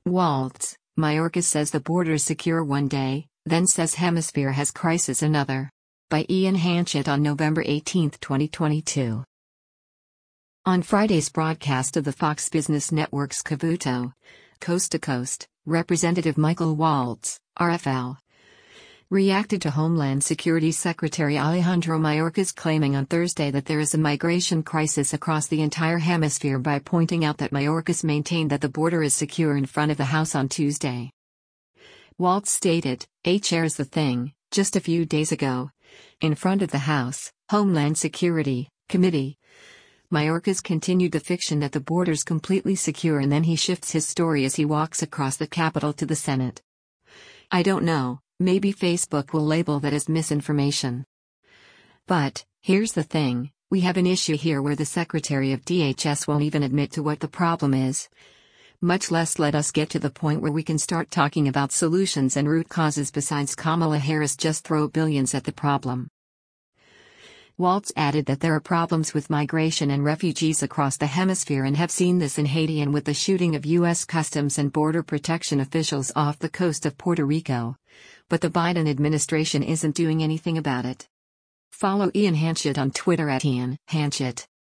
Waltz, Mayorkas says the border is secure one day, then says hemisphere has crisis another. By Ian Hanchett on November 18, 2022. On Friday's broadcast of the Fox Business Network's Cavuto, Coast to Coast, Representative Michael Waltz, RFL, reacted to Homeland Security Secretary Alejandro Mayorkas claiming on Thursday that there is a migration crisis across the entire hemisphere by pointing out that Mayorkas maintained that the border is secure in front of the House on Tuesday. Waltz stated, "Here's the thing, just a few days ago, in front of the House, Homeland Security Committee, Mayorkas continued the fiction that the border's completely secure and then he shifts his story as he walks across the Capitol to the Senate. I don't know, maybe Facebook will label that as misinformation. But, here's the thing, we have an issue here where the Secretary of DHS won't even admit to what the problem is. Much less let us get to the point where we can start talking about solutions and root causes besides Kamala Harris just throw billions at the problem." Waltz added that there are problems with migration and refugees across the hemisphere and have seen this in Haiti and with the shooting of U.S. Customs and Border Protection officials off the coast of Puerto Rico. But the Biden administration isn't doing anything about it. Follow Ian Hanchett on Twitter @Ian Hanchett.